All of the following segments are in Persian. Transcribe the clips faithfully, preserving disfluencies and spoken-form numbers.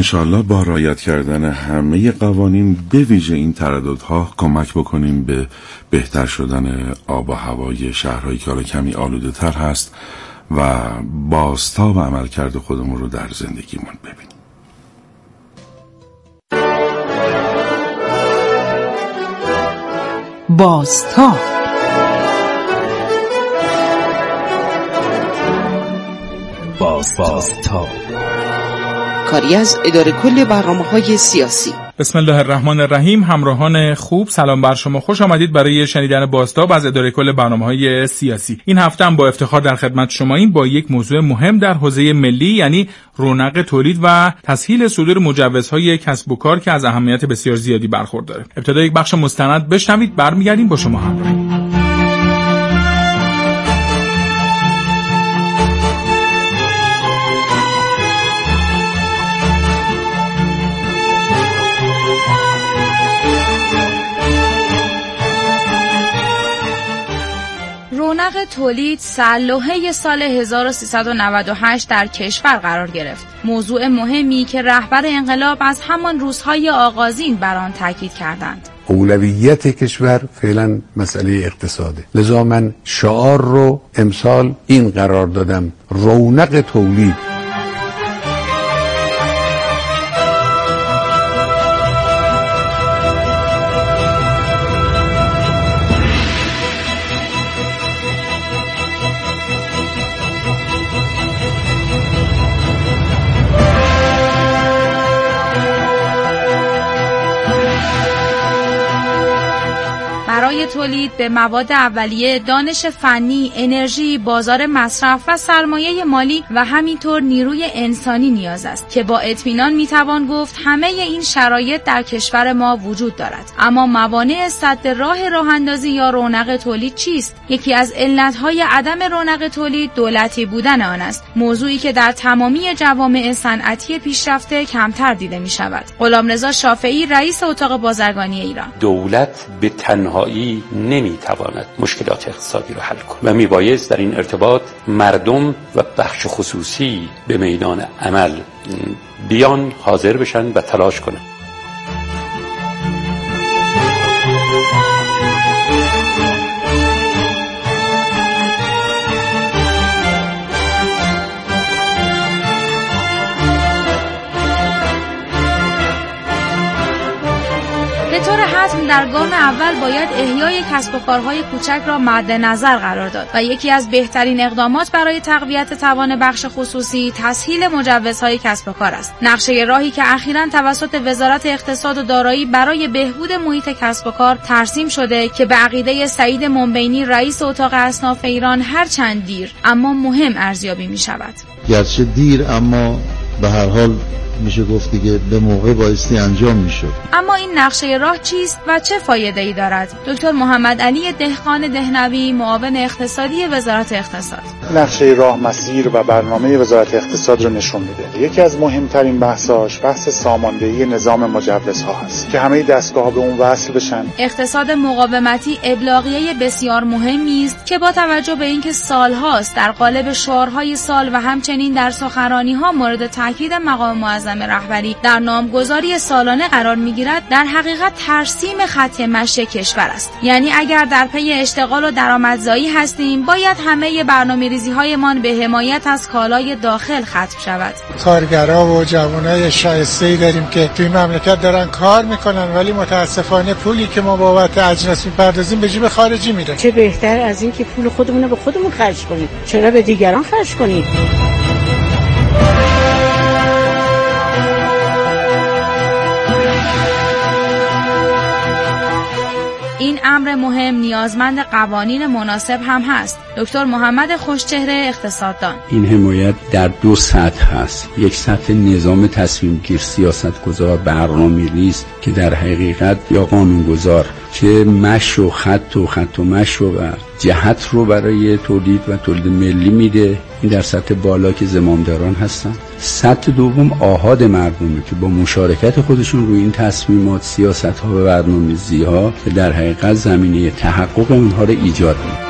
انشاءالله با رعایت کردن همه قوانین به ویژه این ترددها کمک بکنیم به بهتر شدن آب و هوای شهرهایی که حالا کمی آلوده تر هست و بازتاب عملکرد خودمون رو در زندگیمون ببینیم. بازتاب بازتاب کاری از اداره کل برنامه‌های سیاسی. بسم الله الرحمن الرحیم. همراهان خوب، سلام بر شما. خوش آمدید برای شنیدن بازتاب از اداره کل برنامه‌های سیاسی. این هفته هم با افتخار در خدمت شماییم با یک موضوع مهم در حوزه ملی، یعنی رونق تولید و تسهیل صدور مجوزهای کسب و کار که از اهمیت بسیار زیادی برخورداره. ابتدا یک بخش مستند بشنوید، برمیگردیم با شما همراهیم. رونق تولید سرلوحه سال هزار و سیصد و نود و هشت در کشور قرار گرفت. موضوع مهمی که رهبر انقلاب از همان روزهای آغازین بر آن تاکید کردند. اولویت کشور فعلا مسئله اقتصاده، لذا من شعار رو امسال این قرار دادم: رونق تولید. برای تولید به مواد اولیه، دانش فنی، انرژی، بازار مصرف و سرمایه مالی و همینطور نیروی انسانی نیاز است که با اطمینان میتوان گفت همه این شرایط در کشور ما وجود دارد. اما موانع سد راه راه اندازی یا رونق تولید چیست؟ یکی از علتهای عدم رونق تولید دولتی بودن آن است، موضوعی که در تمامی جوامع صنعتی پیشرفته کمتر دیده می شود. غلامرضا شافعی، رئیس اتاق بازرگانی ایران: دولت به تنهایی نمیتواند مشکلات اقتصادی رو حل کنه و میبایست در این ارتباط مردم و بخش خصوصی به میدان عمل بیان، حاضر بشن و تلاش کنن. به طور حتم در گام اول باید احیای کسب و کارهای کوچک را مد نظر قرار داد و یکی از بهترین اقدامات برای تقویت توان بخش خصوصی تسهیل مجوزهای کسب و کار است. نقشه راهی که اخیراً توسط وزارت اقتصاد و دارایی برای بهبود محیط کسب و کار ترسیم شده که به عقیده سعید منبینی، رئیس اتاق اصناف ایران، هر چند دیر اما مهم ارزیابی می شود. گرچه دیر اما به هر حال میشه گفت دیگه به موقع بایستی انجام میشد. اما این نقشه راه چیست و چه فایده‌ای دارد؟ دکتر محمد علی دهقان دهنوی، معاون اقتصادی وزارت اقتصاد: نقشه راه مسیر و برنامه وزارت اقتصاد رو نشون میده. یکی از مهمترین بحثاش بحث ساماندهی نظام مجوزها هست که همه دستگاه‌ها به اون وصل بشن. اقتصاد مقاومتی ابلاغیه بسیار مهمی است که با توجه به اینکه سالهاست در قالب شعارهای سال و همچنین در سخنرانی‌ها مورد تاکید مقام معظم رهبری در نامگذاری سالانه قرار میگیرد، در حقیقت ترسیم خط مشی کشور است. یعنی اگر در پی اشتغال و درآمدزایی هستیم، باید همه برنامه‌ریزی‌هایمان به حمایت از کالای داخل ختم شود. کارگرها و جوانای شایسته‌ای داریم که توی مملکت دارن کار میکنن، ولی متاسفانه پولی که ما بابت اجناس میپردازیم به جیب خارجی میره. چه بهتر از این که پول خودمون رو به خودمون خرج کنیم، چرا به دیگران خرج کنیم؟ این امر مهم نیازمند قوانین مناسب هم هست. دکتر محمد خوشچهره، اقتصاددان: این حمایت در دو سطح هست. یک سطح نظام تصمیم گیر، سیاستگزار، برنامه‌ریز که در حقیقت یا قانونگذار که مشی و خط و خط و مشی و جهت رو برای تولید و تولید ملی میده. این در سطح بالا که زمامداران هستن. سطح دوم آحاد مردمه که با مشارکت خودشون روی این تصمیمات، سیاست‌ها و برنامه‌ریزی‌ها که در حقیقت زمینه تحقق اونها رو ایجاد می‌کنه.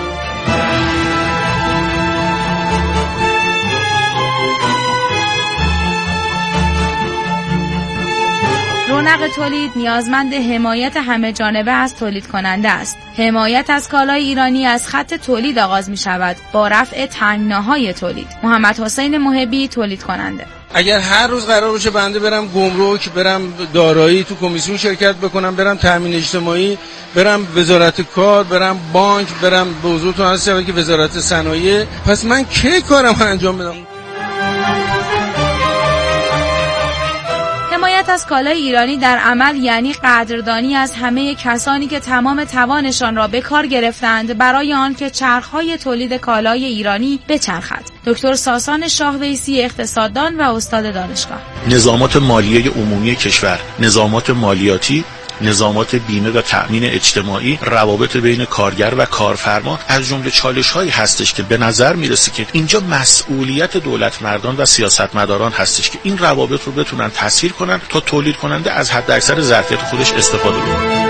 رونق تولید نیازمند حمایت همه جانبه از تولید کننده است. حمایت از کالای ایرانی از خط تولید آغاز می شود با رفع تنگناهای تولید. محمد حسین محبی، تولید کننده. اگر هر روز قرار باشه بنده برم گمرک، برم دارایی تو کمیسیون شرکت بکنم، برم تامین اجتماعی، برم وزارت کار، برم بانک، برم به حضورتون عرض شود که وزارت صنایع، پس من کی کارم انجام بدم؟ حمایت از کالای ایرانی در عمل یعنی قدردانی از همه کسانی که تمام توانشان را به کار گرفتند برای آنکه چرخهای تولید کالای ایرانی بچرخد. دکتر ساسان شاهویسی، اقتصاددان و استاد دانشگاه. نظامات مالیه عمومی کشور، نظامات مالیاتی، نظامات بیمه و تأمین اجتماعی، روابط بین کارگر و کارفرما از جمله چالش‌هایی هستش که به نظر میرسه که اینجا مسئولیت دولت مردان و سیاستمداران هستش که این روابط رو بتونن تسهیل کنن تا تولید کننده از حداکثر ظرفیت خودش استفاده کنه.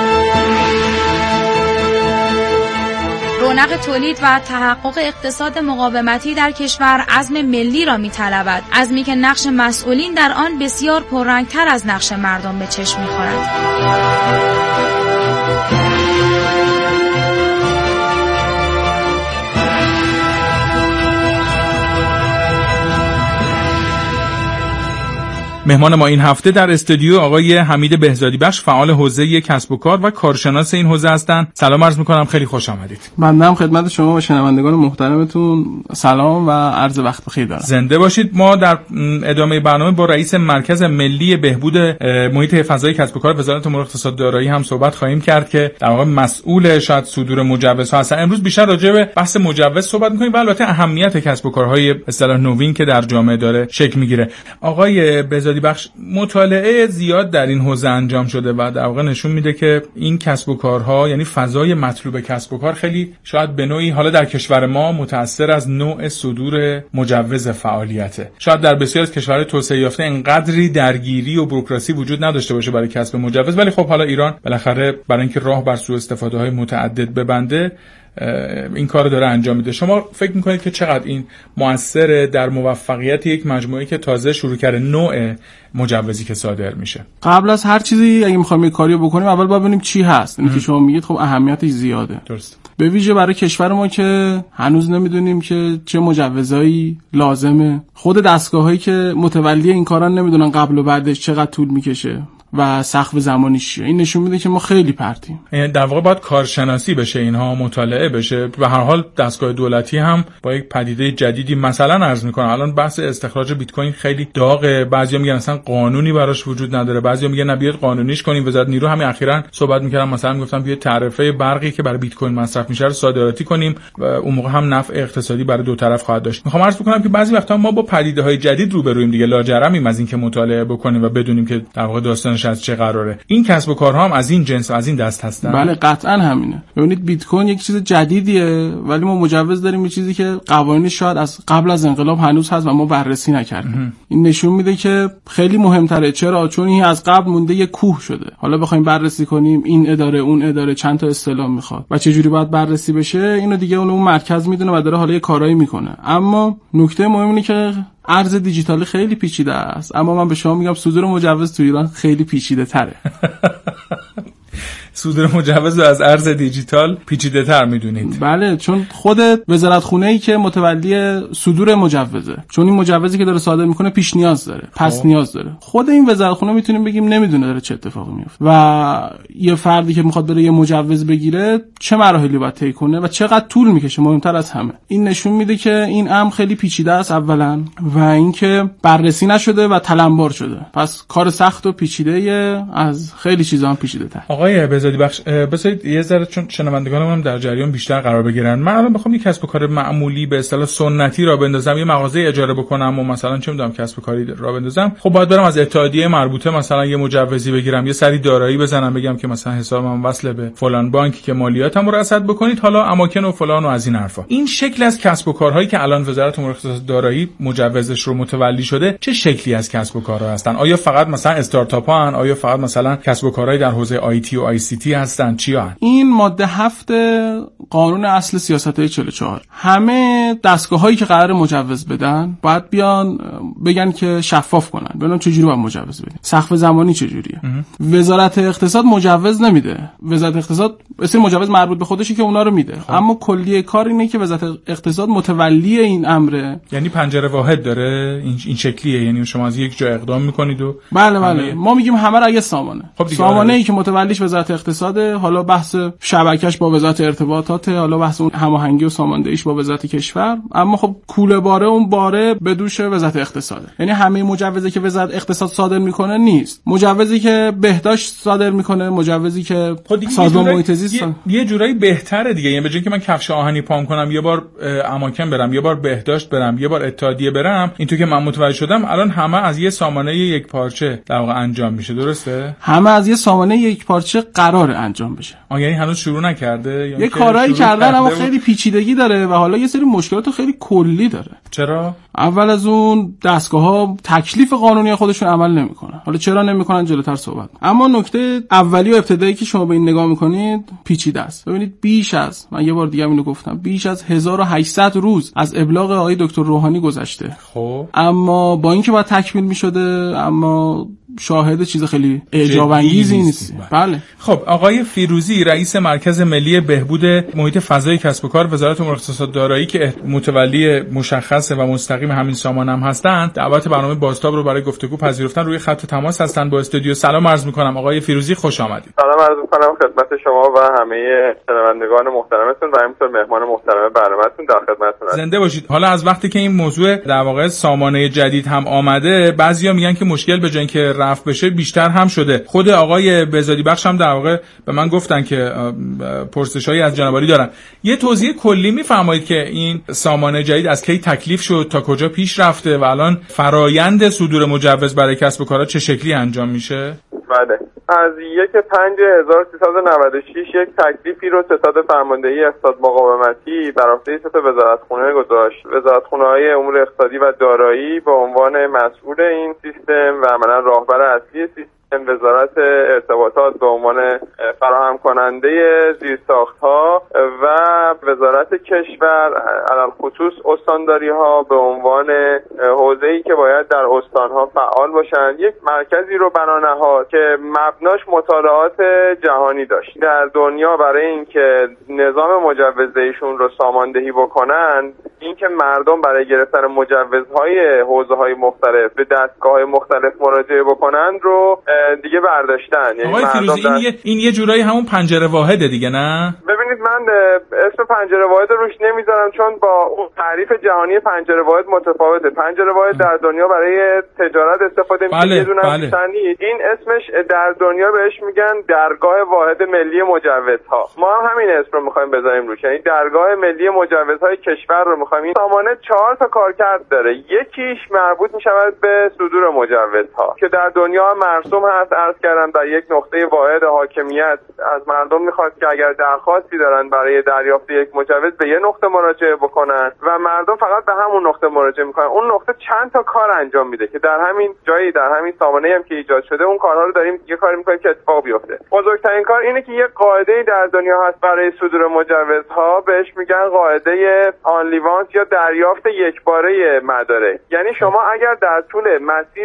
رونق تولید و تحقق اقتصاد مقاومتی در کشور عزم ملی را می‌طلبد، عزمی که نقش مسئولین در آن بسیار پررنگ‌تر از نقش مردم به چشم می‌خورد. مهمان ما این هفته در استودیو آقای حمید بهزادی بخش، فعال حوزه کسب و کار و کارشناس این حوزه هستند. سلام عرض می‌کنم، خیلی خوش آمدید. ممنونم خدمت شما و شنوندگان محترمتون. سلام و عرض وقت بخیر دارم. زنده باشید. ما در ادامه برنامه با رئیس مرکز ملی بهبود محیط فضای کسب و کار وزارت امور اقتصاد دارایی هم صحبت خواهیم کرد که در واقع مسئول شاید صدور مجوزها هستن. امروز بیشتر راجع به بحث مجوز صحبت می‌کنیم و البته اهمیت کسب و کارهای اصطلاح نوین که در جامعه داره شکل می‌گیره. آقای بهزادی بخش، مطالعه زیاد در این حوزه انجام شده و در واقع نشون میده که این کسب و کارها، یعنی فضای مطلوب کسب و کار، خیلی شاید به نوعی حالا در کشور ما متأثر از نوع صدور مجوز فعالیته. شاید در بسیاری از کشورهای توسعه یافته انقدری درگیری و بوروکراسی وجود نداشته باشه برای کسب مجوز، ولی خب حالا ایران بالاخره برای اینکه راه بر سوء استفاده‌های متعدد ببنده این کار داره انجام میده. شما فکر میکنید که چقدر این مؤثر در موفقیت یک مجموعه که تازه شروع کرده نوع مجوزی که صادر میشه؟ قبل از هر چیزی اگه میخوایم یک کاری بکنیم اول باید ببینیم چی هست. اینکه شما میگید خب اهمیتش زیاده. درست. به ویژه برای کشور ما که هنوز نمیدونیم که چه مجوزایی لازمه، خود دستگاهایی که متولی این کارا نمیدونن قبل و بعدش چقدر طول میکشه و سقف زمانیش چیه. این نشون میده که ما خیلی پرتیم. یعنی در واقع باید کارشناسی بشه، اینها مطالعه بشه. به هر حال دستگاه دولتی هم با یک پدیده جدیدی مثلا عرض میکنه، الان بحث استخراج بیت کوین خیلی داغه. بعضیا میگن اصلا قانونی براش وجود نداره، بعضیا میگن نه بیاد قانونیش کنیم. وزارت نیرو همین اخیراً صحبت میکردم، مثلا میگفتن بیاد تعرفه برقی که برای بیت کوین مصرف میشه رو صادراتی کنیم و اون موقع هم نفع اقتصادی برای دو طرف خواهد داشت. میخوام عرض بکنم که بعضی وقتا ما با پدیده‌های جدید روبرویم دیگه، لاجرمیم از اینکه مطالعه بکنیم و بدونیم که در واقع داستانش از چه قراره. این کسب و کارها هم از این جنس و از این دست هستن. بله قطعا همینه. ببینید بیت کوین یک چیز جدیدیه ولی ما مجوز داریم، یه چیزی که قوانینش شاید از قبل از انقلاب هنوز هست و ما بررسی نکردیم. این نشون میده که خیلی مهمتره. چرا؟ چون این از قبل مونده یه کوه شده. حالا بخوایم بررسی کنیم این اداره اون اداره چند تا اصطلاح میخواد و چه جوری باید بررسی بشه، اینو دیگه اون اون مرکز میدونه و داره حالا یه کارایی میکنه. اما نکته مهم اینه که ارز دیجیتالی خیلی پیچیده است، اما من به شما میگم صدور مجوز تو ایران خیلی پیچیده تره. صدور مجوز از ارز دیجیتال پیچیده تر میدونید؟ بله، چون خود وزارت خونه ای که متولی صدور مجوزه، چون این مجوزی که داره صادر میکنه پیش نیاز داره، پس نیاز داره. خود این وزارت خونه میتونیم بگیم نمیدونه داره چه اتفاقی میفته و یه فردی که میخواد بره یه مجوز بگیره چه مراحلی باید طی کنه و چقدر طول میکشه. مهمتر از همه این نشون میده که این امر خیلی پیچیده است اولا، و اینکه بررسی نشده و تلمبار شده. پس کار سخت و پیچیده از خیلی چیزا هم پیچیده تر. آقای بهزادی بخش، بذارید یه ذره چون شنوندگانم هم در جریان بیشتر قرار بگیرن، من الان بخوام یک کسب و کار معمولی به اصطلاح سنتی را بندازم، یه مغازه اجاره بکنم و مثلا چه میدونم کسب و کاری را بندازم، خب باید برم از اتحادیه مربوطه مثلا یه مجوزی بگیرم، یه سری دارایی بزنم، بگم که مثلا حسابم وصل به فلان بانک که مالیاتم رو رصد بکنید، حالا اماکن و فلان و از این حرفا. این شکل از کسب و کارهایی که الان وزارت امور اقتصاد دارایی مجوزش رو متولی شده، چه شکلی از کسب و کارها هستن؟ آیا فقط مثلا استارتاپ ها ان؟ آیا فقط مثلا کسب و کارهای در حوزه آی تی و آی سی یونیورسیتی هستن چی هستن؟ این ماده هفت قانون اصل سیاست‌های چهل و چهار. همه دستگاه‌هایی که قرار مجوز بدن باید بیان بگن که شفاف کنن، ببینن چه جوری باید مجوز بدن، سقف زمانی چه جوریه. وزارت اقتصاد مجوز نمیده. وزارت اقتصاد اصلا مجوز مربوط به خودشه که اونا رو میده. خب. اما کلیه کار اینه که وزارت اقتصاد متولی این امره. یعنی پنجره واحد داره، این این شکلیه، یعنی شما از یک جا اقدام میکنید و بله بله همه... ما میگیم همه را اگه سامانه. خب سامانه ای که متولیش وزارت اقتصاده، حالا بحث شبکه‌اش با وزارت ارتباطات، حالا بحث اون هماهنگی و ساماندهیش با وزارت کشور، اما خب کوله باره اون باره به دوش وزارت اقتصاده. یعنی همه مجوزی که وزارت اقتصاد صادر میکنه نیست. مجوزی که بهداشت صادر میکنه، مجوزی که سازمان محیط زیست یه, یه جورایی بهتره دیگه. یعنی به جای که من کفش آهنی پام کنم یه بار اماکن برم، یه بار بهداشت برم، یه بار اتحادیه برم، اینطور که من متوجه شدم الان همه از یه سامانه یک پارچه در واقع انجام میشه. درسته؟ همه از یه سامانه یک پارچه قرار انجام بشه. آ یعنی هنوز شروع نکرده؟ یه کارایی کردن اما خیلی پیچیدگی داره و حالا یه سری مشکلات خیلی کلی داره. چرا؟ اول از اون دستگاه‌ها تکلیف قانونی خودشون عمل نمی‌کنن. حالا چرا نمی‌کنن جلوتر صحبت. اما نکته اولی و ابتدایی که شما به این نگاه می‌کنید پیچیده است. ببینید بیش از، من یه بار دیگه اینو گفتم، بیش از هزار و هشتصد روز از ابلاغ آقای دکتر روحانی گذشته. خب اما با اینکه باید تکمیل می‌شده، اما شاهد چیز خیلی اعجاب انگیزی نیست. بله. خب آقای فیروزی رئیس مرکز ملی بهبود محیط فضای کسب و کار وزارت امور اقتصاد دارایی که متولی مشخص و مستقیم همین سامان هم هستند، دعوت برنامه بازتاب رو برای گفتگو پذیرفتن. روی خط تماس هستن با استودیو. سلام عرض می‌کنم آقای فیروزی، خوش آمدید. سلام عرض می‌کنم خدمت شما و همه شنوندگان محترمتون و همینطور مهمان محترم برنامه‌تون. در خدمتتون هستم. زنده باشید. حالا از وقتی که این موضوع در واقع سامانه جدید هم آمده، بعضیا میگن که مشکل به جای اینکه رفع بشه بیشتر هم شده. خود آقای بهزادی بخش هم در واقع به من گفتن که پرسشایی از جناب عالی دارن. یه توضیح کلی میفرمایید که این سامانه جدید از کی تکلیف شد، تا کجا پیش رفته و الان فرایند صدور مجوز برای کسب و کارها چه شکلی انجام میشه؟ بله، از یک پنج هزار و سیصد و نود و شش یک تکلیفی رو ستاد فرماندهی اقتصاد مقاومتی بر عهده سه تا وزارتخونه گذاشت. وزارتخونه‌های امور اقتصادی و دارایی به عنوان مسئول این سیستم و عملاً راهبر اصلی سیستم، وزارت ارتباطات به عنوان فراهم کننده زیرساخت‌ها و وزارت کشور علل خصوص استانداری‌ها به عنوان حوزه‌ای که باید در استان‌ها فعال باشند، یک مرکزی رو بنا نهاد که مبناش مطالعات جهانی داشت. در دنیا برای اینکه نظام مجوزدهیشون رو ساماندهی بکنن، اینکه مردم برای گرفتن مجوزهای حوزه‌های مختلف به دستگاه‌های مختلف مراجعه بکنن رو دیگه برداشتن. یعنی آقای فیروزی این یه این یه جورایی همون پنجره واحده دیگه، نه؟ ببینید من اسم پنجره واحد روش نمیذارم چون با اون تعریف جهانی پنجره واحد متفاوته. پنجره واحد در دنیا برای تجارت استفاده میشه، بله، یه دونه بله. این اسمش در دنیا بهش میگن درگاه واحد ملی مجوزها. ما هم همین اسم رو میخوایم بذاریم روش، یعنی درگاه ملی مجوزهای کشور رو میخوایم. این سامانه چهار تا کارکرد داره. یکیش مربوط میشود به صدور مجوزها که در دنیا مرسوم هست. عرض کردم در یک نقطه واحد حاکمیت از مردم میخواد که اگر درخواستی دارن برای دریافت یک مجوز به یه نقطه مراجعه بکنن و مردم فقط به همون نقطه مراجعه میکنن. اون نقطه چند تا کار انجام میده که در همین جایی، در همین سامانه‌ای هم که ایجاد شده، اون کارها رو داریم یه کاری میکنیم که اتفاق بیفته. بزرگترین کار اینه که یه قاعده‌ای در دنیا هست برای صدور مجوزها، بهش میگن قاعده آن لیوانس یا دریافت یکباره مدارک. یعنی شما اگر در طول مسیر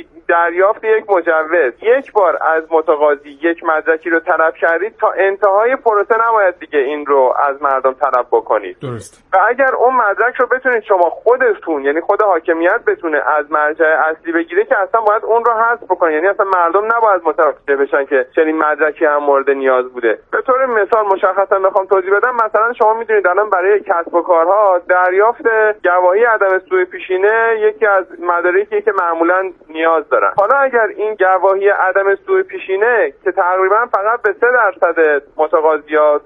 دریافت یک مجوز یک بار از متقاضی یک مدرکی رو طلب کردید، تا انتهای پروسه نباید دیگه این رو از مردم طلب بکنید. درست. و اگر اون مدرک رو بتونید شما خودتون، یعنی خود حاکمیت بتونه از مرجع اصلی بگیره، که اصلا باید اون رو حذف بکنه. یعنی اصلا مردم نباید متوجه بشن که چنین مدرکی هم مورد نیاز بوده. به طور مثال مشخصا بخوام توضیح بدم، مثلا شما میدونید الان برای کسب و کارها دریافت گواهی عدم سوء پیشینه یکی از مدارکی که معمولا نیاز دارن. حالا اگر این گواهی عدم سوء پیشینه که تقریبا فقط به سه درصد متقاضیات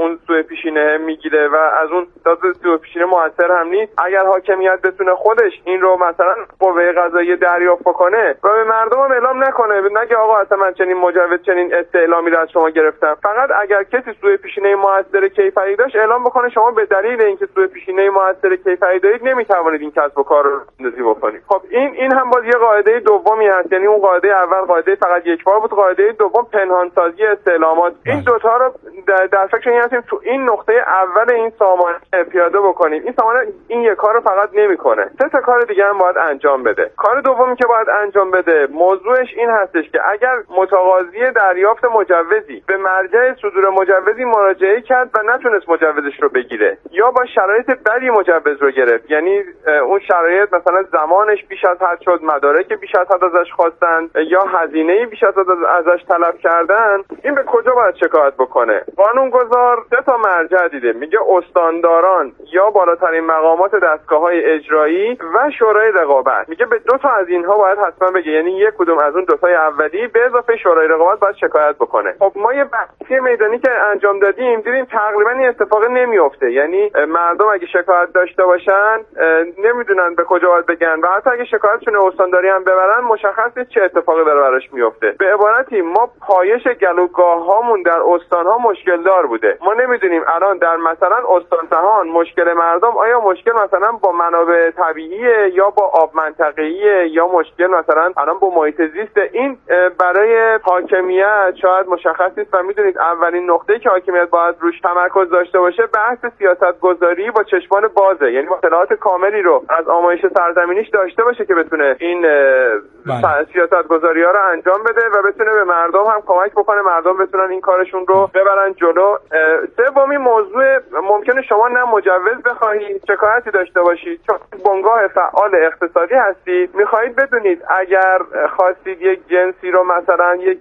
اون سوء پیشینه میگیره و از اون تازه سوء پیشینه موثر هم نیست. اگر حاکمیت بتونه خودش این رو مثلا قوه قضاییه دریافت کنه و به مردم هم اعلام نکنه، نگه آقا اصلا من چنین مجوز چنین استعلامی رو از شما گرفتم، فقط اگر کسی سوء پیشینه موثر کیفری داشت اعلام بکنه شما به دلیل اینکه سوء پیشینه موثر کیفری دارید نمیتوانید این کسب و کار رو اندازی بکنید. خب این این هم باز یه قاعده دومی هست، یعنی اون قاعده اول قاعده فقط یک بار بود، قاعده دوم پنهانسازی استعلامات. این دوتا رو در, در فکر این هستیم تو این نقطه اول این سامانه پیاده بکنیم. این سامانه این یک کار رو فقط نمیکنه، سه تا کار دیگه هم باید انجام بده. کار دومی که باید انجام بده موضوعش این هستش که اگر متقاضی دریافت مجوزی به مرجع صدور مجوزی مراجعه کرد و نتونست مجوزش رو بگیره یا با شرایط بدی مجوز رو گرفت، یعنی اون شرایط مثلا زمانش بیش از حد شد، مدارک بیش از حد ازش خواستن یا هزینه بیش از حد ازش طلب کردن، این به کجا باید شکایت بکنه؟ قانونگذار سه تا مرجع دیده، میگه استانداران یا بالاترین مقامات دستگاه‌های اجرایی و شورای رقابت. میگه به دو تا از اینها باید حتما بگه، یعنی یک کدوم از اون دو تای اولی به اضافه شورای رقابت باید شکایت بکنه. خب ما یه بحثی میدانی که انجام دادیم دیدیم تقریبا این اتفاق نمیفته، یعنی مردم اگه شکایت داشته باشن نمیدونن به کجا باید بگن و حتی اگه شکایتشون استانداری هم ببرن مشخص نیست چه اتفاقی بر براش میفته. به عبارتی ما پایش گلوگاه‌هامون در استان‌ها مشکل دار بوده. ما نمیدونیم الان در مثلا استان تهران مشکل مردم آیا مشکل مثلا با منابع طبیعیه یا با آب منطقه‌ایه یا مشکل مثلا الان با محیط زیست. این برای حاکمیت شاید مشخص نیست و میدونید اولین نقطه‌ای که حاکمیت باید روش تمرکز داشته باشه بحث سیاست‌گذاری با چشمان بازه، یعنی اطلاعات کاملی رو از آمایش سرزمینیش داشته باشه که بتونه این سیاست‌گذاری‌ها رو انجام بده و بتونه به مردم هم کمک بکنه، مردم بتونن این کارشون رو ببرن جلو. سومی موضوع ممکنه شما نه مجوز بخواهید، شکایتی داشته باشید، چون بنگاه فعال اقتصادی هستید، می‌خواهید بدونید اگر خواستید یک جنسی رو مثلا یک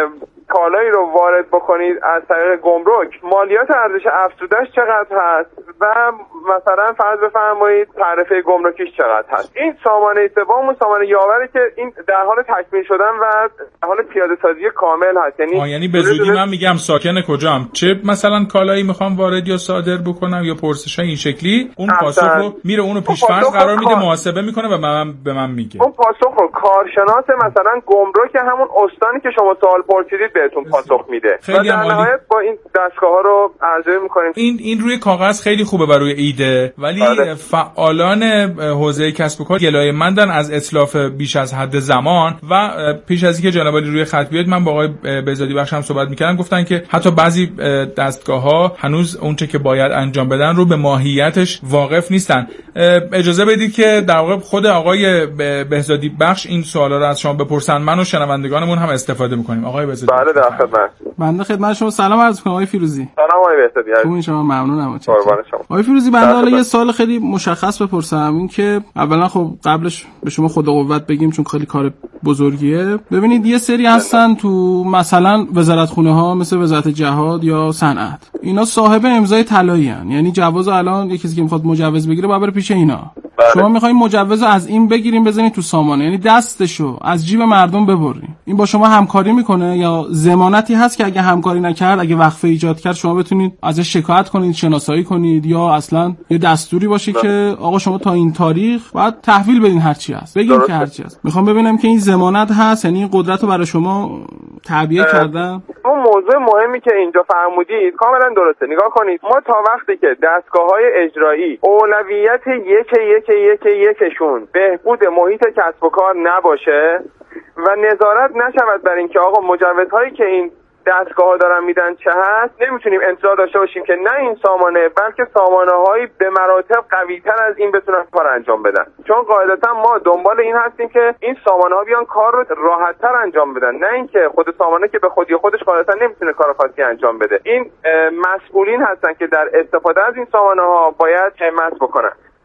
کالایی رو وارد بکنید از طریق گمرک مالیات ارزش افزوده‌اش چقدر هست و مثلا فرض بفرمایید تعرفه گمرکیش چقدر هست. این سامانه سوم و سامانه یاوری که این در حال تکمیل شدن و در حال پیاده سازی کامل هست، یعنی آه یعنی به زودی من میگم ساکن کجام، چه مثلا کالایی میخوام وارد یا صادر بکنم یا پرسشای این شکلی، اون پاسخ رو میره اونو پیش‌فرض قرار میده، محاسبه میکنه و من به من میگه. اون پاسخ رو کارشناس مثلا گمرک همون استانی که شما سوال پرسیدید بهتون پاسخ میده. و در نهایت با این دستگاه‌ها رو ارزیابی میکنیم. این این روی کاغذ خیلی خوبه برای ایده، ولی بله. فعالان حوزه کسب و کار گلایه‌مندن از اتلاف بیش از حد زمان و پیش از اینکه جناب علی روی خط بیاد من با آقای بهزادی بخش هم صحبت میکردم، گفتن که حتی بعضی دستگاه‌ها هنوز اونچه که باید انجام بدن رو به ماهیتش واقف نیستن. اجازه بدید که در واقع خود آقای بهزادی بخش این سوالا رو از شما بپرسن، من و شنوندگانمون هم استفاده می‌کنیم. آقای بهزادی. بله در خدمت. بنده خدمت شما سلام عرض می‌کنم آقای فیروزی. سلام آقای بهزادی. خوبین شما؟ ممنونم. آقای فیروزی بنده حالا یه سوال خیلی مشخص بپرسم، این که اولا خب قبلش به شما خدا قوت بگیم چون خیلی کار بزرگیه. ببینید یه سری هستن تو مثلا وزارتخونه‌ها مثل وزارت جهاد یا صنعت، اینا صاحب امضای طلایی ان، یعنی جواز الان یه کسی که میخواد مجوز بگیره باید بره پیش اینا. بله. شما میخواین مجوز از این بگیریم بزنید تو سامانه، یعنی دستشو از جیب مردم ببرین. این با شما همکاری میکنه یا ضمانتی هست که اگه همکاری نکرد، اگه وقفه ایجاد کرد شما بتونید ازش شکایت کنید، شناسایی کنید، یا اصلا یه دستوری باشه بله. که آقا شما تا این تاریخ باید تحویل بدین هر چی هست، بگین که هر چی هست. میخوام ببینم که این ضمانت هست، یعنی این قدرت رو برای شما تعبیه کردن. اون موضوع مهمی که اینجا فرمودید کاملا درسته. نگاه کنید، ما تا وقتی که دستگاه‌های اجرایی اولویت یک یک یک یکشون بهبود محیط کسب و کار نباشه و نظارت نشود بر این که آقا مجوزهایی که این دستگاه‌ها دارن میدن چه هست، نمیتونیم انتظار داشته باشیم که نه این سامانه بلکه سامانه‌هایی به مراتب قوی‌تر از این بتونن کار انجام بدن، چون قاعدتا ما دنبال این هستیم که این سامانه‌ها بیان کار رو راحت‌تر انجام بدن، نه اینکه خود سامانه که به خودی خودش قاعدتا نمیتونه کار خاصی انجام بده. این مسئولین هستن که در استفاده از این سامانه‌ها باید همت بکنن.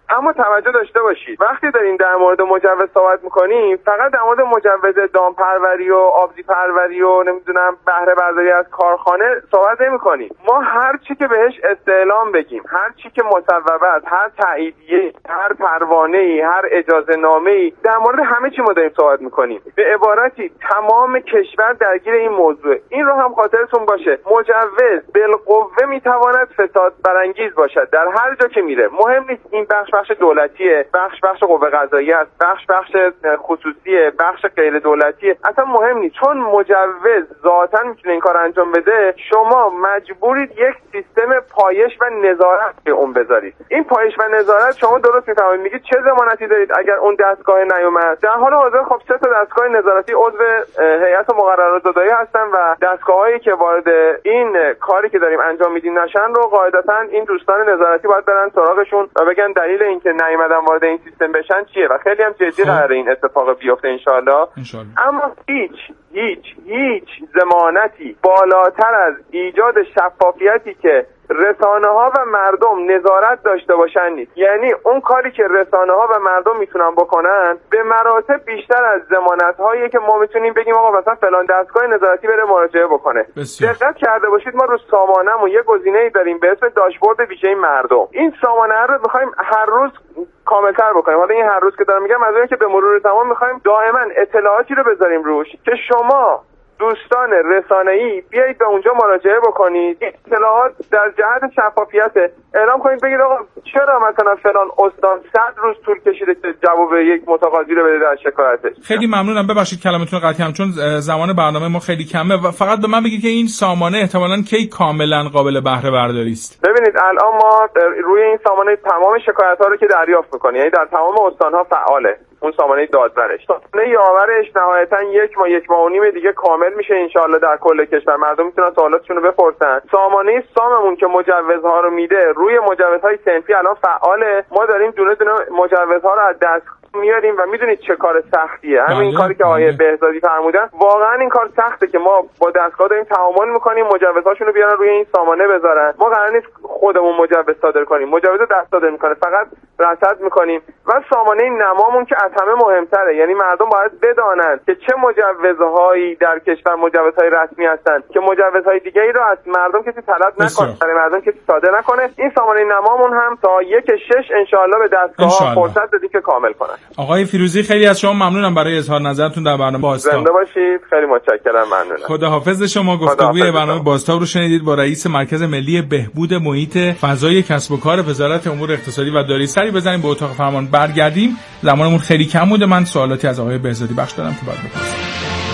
اما توجه داشته باشید وقتی داریم در مورد مجوز صحبت میکنیم فقط در مورد مجوز دامپروری و آبزی پروری و نمیدونم بهره برداری از کارخانه صحبت نمیکنیم. ما هر چی که بهش استعلام بگیم، هر چی که مصوبه است، هر تاییدیه، هر پروانه‌ای، هر اجازه نامه‌ای، در مورد همه چی ما داریم صحبت میکنیم. به عبارتی تمام کشور درگیر این موضوع. این رو هم خاطرتون باشه، مجوز بالقوه میتواند فساد برانگیز باشد در هر جا که میره. مهم نیست این بخش بخش دولتیه، بخش بخش قوه قضاییه است، بخش بخش خصوصیه، بخش غیر دولتیه، اصلا مهم نیست. چون مجوز ذاتاً میتونه این کار انجام بده، شما مجبورید یک سیستم پایش و نظارت به اون بذارید. این پایش و نظارت شما درست میفهمید، میگید چه ضمانتی دارید اگر اون دستگاه نیومد؟ در حال حاضر خب سه تا دستگاه نظارتی عضو هیئت مقررات زدایی هستن و دستگاهایی که وارد این کاری که داریم انجام میدیم نشن رو قاعدتاً این دوستان نظارتی باید برن سراغشون و بگن دلیل اینکه نیومدن وارد این سیستم بشن چیه و خیلی هم جدی قراره این اتفاق بیفته ان شاءالله. اما هیچ هیچ هیچ ضمانتی بالاتر از ایجاد شفافیتی که رسانه ها و مردم نظارت داشته باشن نیست. یعنی اون کاری که رسانه ها و مردم میتونن بکنن به مراتب بیشتر از ضمانت هایی که ما میتونیم بگیم آقا مثلا فلان دستگاه نظارتی بره مراجعه بکنه. دقت کرده باشید ما رو سامانه‌مون یه گزینه‌ای داریم به اسم داشبورد ویژه مردم. این سامانه رو می‌خوایم هر روز کاملتر بکنیم. حالا این هر روز که دارم میگم از اون که به مرور زمان می‌خوایم دائما اطلاعاتی رو بذاریم روش که شما دوستان رسانه‌ای بیایید به اونجا مراجعه بکنید، اطلاعات در جهت شفافیت اعلام کنید، بگید آقا چرا مثلا فلان استان صد روز طول کشیده که جواب یک متقاضی رو بده در شکایتش. خیلی ممنونم، ببخشید کلامتون قطعی هم چون زمان برنامه ما خیلی کمه و فقط به من بگید که این سامانه احتمالاً کی کاملا قابل بهره برداری است. ببینید الان ما روی این سامانه تمام شکایت‌ها رو که دریافت می‌کنیم، یعنی در تمام استان‌ها فعاله اون سامانه دادبرش. سامانه یاورش نهایتاً یک ماه یک ماه و نیم دیگه کامل میشه انشالله در کل کشور. مردم میتونن سوالاتشون رو بپرسن. سامانه ساممون که مجوزها رو میده روی مجوزهای صنفی الان فعاله. ما داریم دونه دونه مجوزها رو از دست میاریم و میدونید چه کار سختیه. همین کاری که آقای بهزادی فرمودن واقعا این کار سخته که ما با دستگاه داریم تعامل میکنیم مجوزهاشون رو بیارن روی این سامانه بذارن. ما قرار نیست خودمون مجوز صادر کنیم، مجوز دست صادر میکنه، فقط رصد میکنیم. و سامانه نمامون که از همه مهمتره، یعنی مردم باید بدانن که چه مجوزهایی در کشور مجوزهای رسمی هستن که مجوزهای دیگه‌ای رو از مردم کسی طلب نکنه، برای مردم کسی صادر نکنه. این سامانه نمامون هم تا یک شش انشالله به دستگاه فرصت بدیم که کامل کنن. آقای فیروزی خیلی از شما ممنونم برای اظهار نظرتون در برنامه بازتاب. زنده باشید، خیلی متشکرم، ممنونم. خداحافظ شما. گفتگوی برنامه بازتاب رو شنیدید با رئیس مرکز ملی بهبود محیط فضای کسب و کار وزارت امور اقتصادی و دارایی. سری بزنیم به اتاق فرمان برگردیم. زمانمون خیلی کم بوده، من سوالاتی از آقای بهزادی بخش دارم که باید بپرسم.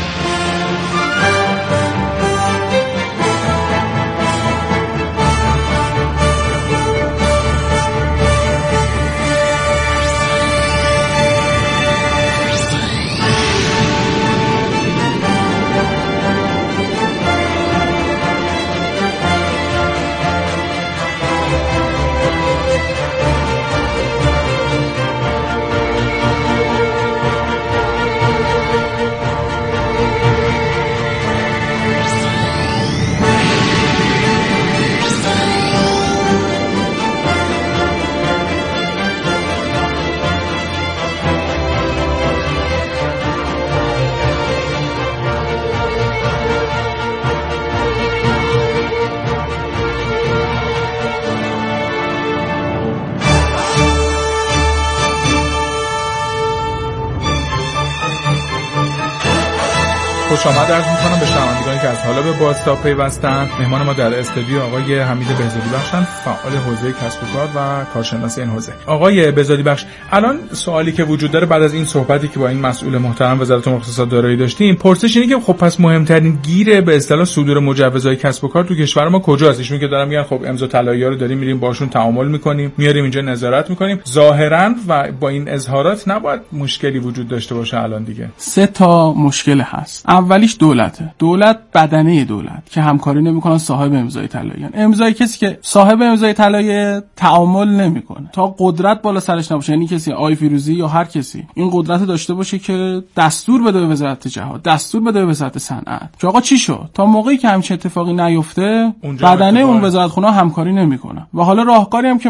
خوش آمد عرض می‌کنم به شنوندگانی که از حالا به بازتاب پیوستن. مهمان ما در استودیو آقای حمید بهزادی بخشن، فعال حوزه کسب و کار و کارشناس این حوزه. آقای بهزادی بخش، الان سوالی که وجود داره بعد از این صحبتی که با این مسئول محترم وزارت امور اقتصاد دارایی داشتیم، پرسش اینه که خب پس مهمترین گیر به اصطلاح صدور مجوزهای کسب و کار تو کشور ما کجاست؟ ایشون که دارن میگن خب امضا طلایی‌ها رو داریم میریم باشون تعامل می‌کنیم، میاریم اینجا نظارت می‌کنیم. ظاهراً و با این اظهارات نباید مشکلی وجود داشته باشه الان دیگه. سه تا مشکل هست. اولیش دولته. دولت بدنه دولت که همکاری نمیکنن صاحب امضای طلایی. امضای کسی که صاحب امضای طلایی تعامل نمیکنه تا قدرت بالا سرش نباشه، یعنی کسی آی فیروزی یا هر کسی این قدرت داشته باشه که دستور بده به وزارت جهاد، دستور بده به وزارت صنعت که آقا چی شد، تا موقعی که همچین اتفاقی نیفته بدنه اون وزارتخونه همکاری نمیکنه. و حالا راهکاری هم که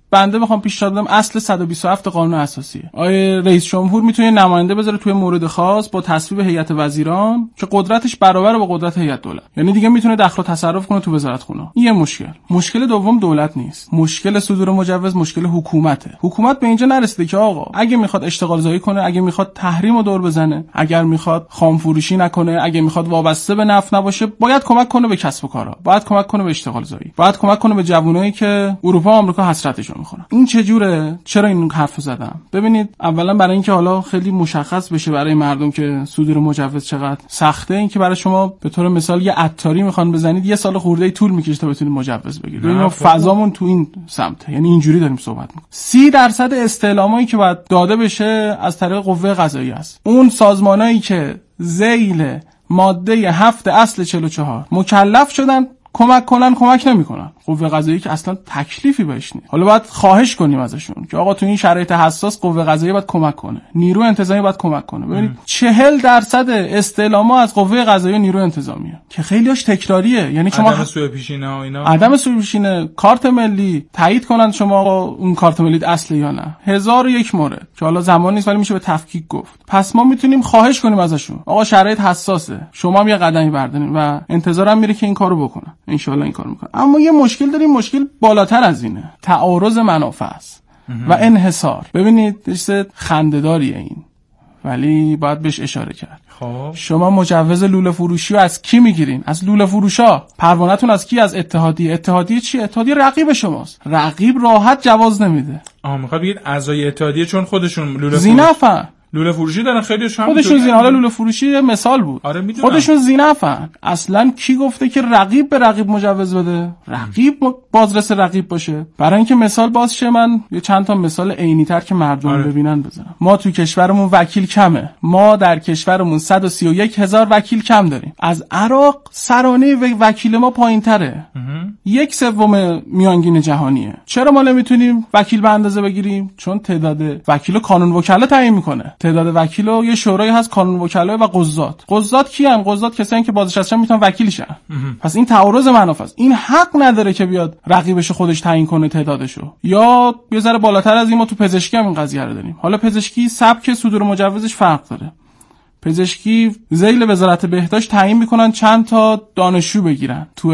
بنده بخوام پیشنهاد بدم اصل صد و بیست و هفت قانون اساسیه. آیه رئیس جمهور میتونه نماینده بذاره توی مورد خاص با تصویب هیئت وزیران که قدرتش برابر با قدرت هیئت دولت، یعنی دیگه میتونه دخل و تصرف کنه تو وزارتخونه. این یه مشکل. مشکل دوم دولت نیست. مشکل صدور مجوز مشکل حکومته. حکومت به اینجا نرسیده که آقا اگه میخواد اشتغال زایی کنه، اگه میخواد تحریم رو دور بزنه، اگر میخواد خام فروشی نکنه، اگه میخواد وابسته به نفت نباشه، باید کمک کنه به کسب و کارها، باید کمک کنه به اشتغال زایی، باید کمک کنه به جوونایی که اروپا و آمریکا حسرتشون میخورن. این چه جوره؟ چرا این حرفو زدم؟ ببینید، اولا برای اینکه حالا خیلی مشخص بشه برای مردم که صدور مجوز چقدر سخته، اینکه برای شما به طور مثال یه عطاری میخوان بزنید یه سال خورده طول میکشه تا بتونید مجوز بگیرید. ببینید فضامون تو این سمته، یعنی اینجوری داریم صحبت میکنیم. سی درصد استعلامایی که باید داده بشه از طریق قوه قضاییه است. اون سازمانایی که ذیل ماده هفت اصل چهل و چهار مکلف شدن کمک کنن کمک نمیکنن. قوه قضاییه که اصلا تکلیفی بهش نیست. حالا باید خواهش کنیم ازشون که آقا تو این شرایط حساس قوه قضاییه باید کمک کنه، نیرو انتظامی باید کمک کنه. ببینید چهل درصد استعلاما از قوه قضاییه نیرو انتظامیه که خیلیش تکراریه، یعنی شما عدم سوء پیشینه ها اینا عدم سوء پیشینه، کارت ملی تایید کنن شما آقا اون کارت ملی اصله یا نه، هزار و یک مورد که حالا زمان نیست ولی میشه به تفکیک گفت. پس ما میتونیم خواهش کنیم ازشون آقا شرایط حساسه، شما هم یه قدمی بردارین و انتظارم میره که این کارو بکنن. ان شاء الله این کارو میکنن. اما یه مشکل داریم، مشکل بالاتر از اینه، تعارض منافع است و انحصار. ببینید چیز خنده‌داریه این، ولی باید بهش اشاره کرد. خب شما مجوز لوله فروشی رو از کی میگیرین؟ از لوله فروشا. پروانه‌تون از کی؟ از اتحادیه. اتحادیه چی؟ اتحادیه رقیب شماست. رقیب راحت جواز نمیده. آها، میخواد بگید اعضای اتحادیه چون خودشون لوله زینفن، لوله فروشی دارن، خیلیش هم خودشون زین. حالا لوله فروشی یه مثال بود. آره میدونم. خودشون زینفن. اصلا کی گفته که رقیب به رقیب مجوز بده؟ رقیب بازرس رقیب باشه. برای اینکه مثال باز شه، من یه چند تا مثال عینی‌تر که مردم آره. ببینن بزنم. ما تو کشورمون وکیل کمه. ما در کشورمون صد و سی و یک هزار وکیل کم داریم. از عراق سرانه وکیل ما پایین‌تره. یک سوم میانگین جهانیه. چرا ما نمیتونیم وکیل به اندازه بگیریم؟ چون تعداد وکیل قانون وکلا تعیین میکنه. تعداد وکیل و یه شورایی هست، قانون وکلا و قضات. قضات کیان؟ قضات کسایی که بازنشسته‌شن میتونن وکیل شن. پس این تعارض منافع است. این حق نداره که بیاد رقیبش خودش تعیین کنه تعدادشو. یا یه ذره بالاتر از این، ما تو پزشکی هم این قضیه رو داریم. حالا پزشکی سبک صدور مجوزش فرق داره. پزشکی ذیل وزارت بهداشت تعیین میکنن چند تا دانشجو بگیرن تو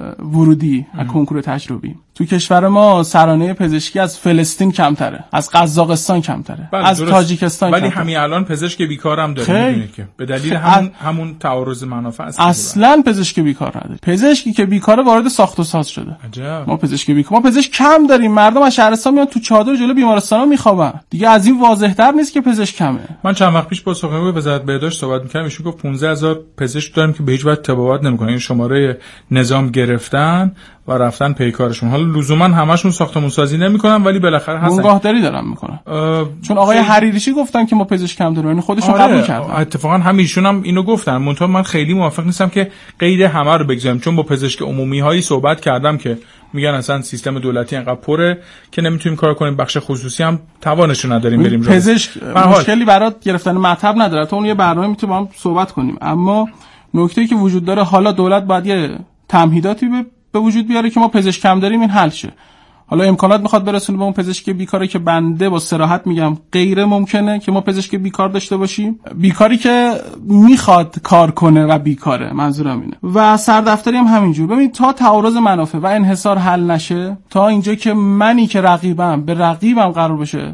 ورودی از کنکور تجربی. تو کشور ما سرانه پزشکی از فلسطین کمتره، از قزاقستان کمتره، از درست. تاجیکستان ولی کمتره. همین الان پزشک بیکار هم داریم، میدونید که به دلیل همون همون تعارض منافع است. اصلا پزشک بیکار نداره. پزشکی که بیکاره وارد ساخت و ساز شده. عجب. ما پزشک بیکار، ما پزشک کم داریم. مردم از شهرستان میان تو چادر جلو بیمارستانا میخوابن. دیگه از این واضح‌تر نیست که پزشک کمه. من چند وقت پیش با سخنگوی وزارت بهداشت صحبت می‌کردم، ایشون گفت پانزده هزار پزشک داریم که به هیچ وجه تبابت نمی‌کنن. این شماره نظام گرفتن و رفتن پیکارشون. حالا لزوما همشون ساختمون سازی نمیکنن، ولی بالاخره هستن. بنگاهداری دارن میکنن. چون آقای حریریشی گفتن که ما پزشک کم داریم، یعنی خودشون آره، قبول کردن. اتفاقا هم ایشون هم اینو گفتن. منتها من خیلی موافق نیستم که قید همه رو بگذاریم، چون با پزشک عمومی هایی صحبت کردم که میگن اصلا سیستم دولتی انقدر پره که نمیتونیم کار کنیم، بخش خصوصی هم توانشو نداریم بریم. پزشک مشکلی برات گرفتن مطب نداره، تو اون یه برنامه میتونیم با هم صحبت کنیم. اما نکته‌ای که وجود داره، حالا دولت باید یه تمهیداتی به به وجود بیاره که ما پزشک کم داریم، این حل شه. حالا امکانات میخواد برسونه به اون پزشک بیکاره که بنده با صراحت میگم غیر ممکنه که ما پزشک بیکار داشته باشیم. بیکاری که میخواد کار کنه و بیکاره، منظورم اینه. و سردفتری هم همینجور. ببین تا تعارض منافع و انحصار حل نشه، تا اینجا که منی که رقیبم به رقیبم قرار بشه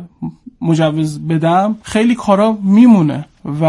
مجوز بدم، خیلی کارا میمونه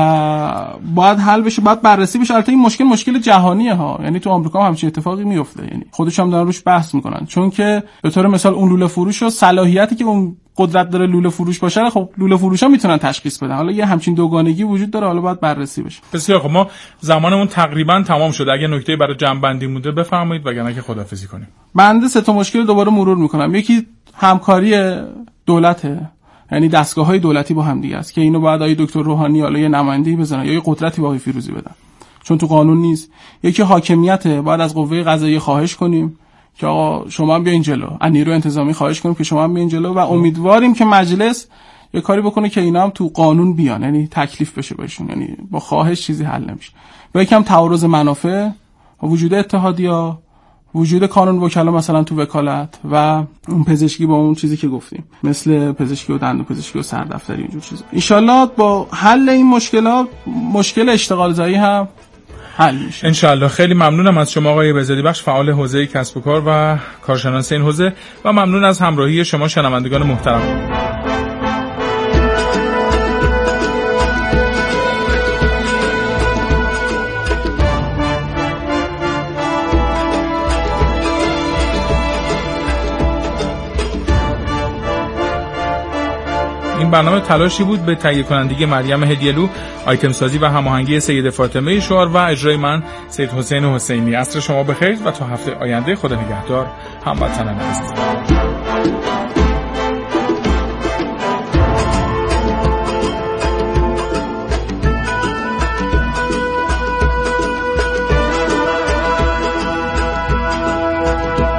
و باید حل بشه، باید بررسی بشه. البته این مشکل مشکل جهانیه ها، یعنی تو آمریکا هم همچین اتفاقی میفته، یعنی خودش هم دارن روش بحث میکنن. چون که به طور مثال اون لوله فروش و صلاحیتی که اون قدرت داره لوله فروش باشه، خب لوله فروشا میتونن تشخیص بدن. حالا یه همچین دوگانگی وجود داره، حالا باید بررسی بشه. بسیار خب، ما زمانمون تقریبا تمام شده. اگه نکته‌ای برای جمع‌بندی مونده بفرمایید، وگرنه که خداحافظی کنیم. بنده سه تا مشکل دوباره مرور میکنم. یکی همکاری دولته، یعنی دستگاه‌های دولتی با هم دیگه است که اینو باید آقای دکتر روحانی حالا یه نماینده‌ای بزنن یا یه قدرتی با آقای فیروزی بدن، چون تو قانون نیست. یکی حاکمیته، باید از قوه قضاییه خواهش کنیم که آقا شما هم بیاین جلو، از نیروی انتظامی خواهش کنیم که شما هم بیاین جلو و امیدواریم که مجلس یه کاری بکنه که اینا هم تو قانون بیان، یعنی تکلیف بشه بهشون، یعنی با خواهش چیزی حل نمیشه. و یکم تعارض منافع، وجود اتحادیه‌ها وجود کانون وکلا مثلا تو وکالت و اون پزشکی با اون چیزی که گفتیم مثل پزشکی و دندون پزشکی و سردفتری اینجور چیزا. ان شاءالله با حل این مشکلات مشکل اشتغال زایی هم حل میشه ان شاءالله. خیلی ممنونم از شما آقای بهزادی بخش، فعال حوزه کسب و کار و کارشناس این حوزه، و ممنون از همراهی شما شنوندگان محترم. این برنامه تلاشی بود به تهیه کنندگی مریم هدیه‌لو، آیتم سازی و هماهنگی سید فاطمه شعار و اجرای من سید حسین حسینی. عصر شما بخیر و تا هفته آینده خدا نگهدار هموطنان عزیز.